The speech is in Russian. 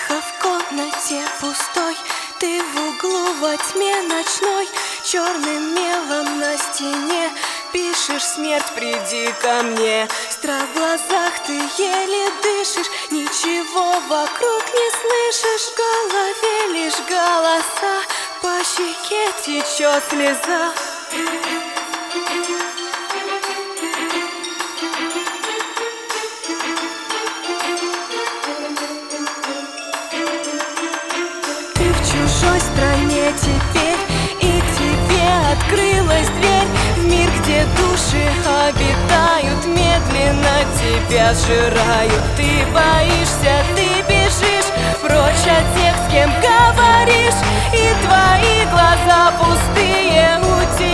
Тихо в комнате пустой, ты в углу во тьме ночной, черным мелом на стене пишешь: смерть, приди ко мне. Страх в глазах, ты еле дышишь, ничего вокруг не слышишь. В голове лишь голоса, по щеке течет слеза. В чужой стране теперь, и к тебе открылась дверь в мир, где души обитают, медленно тебя сжирают. Ты боишься, ты бежишь прочь от тех, с кем говоришь, и твои глаза пустые, у тебя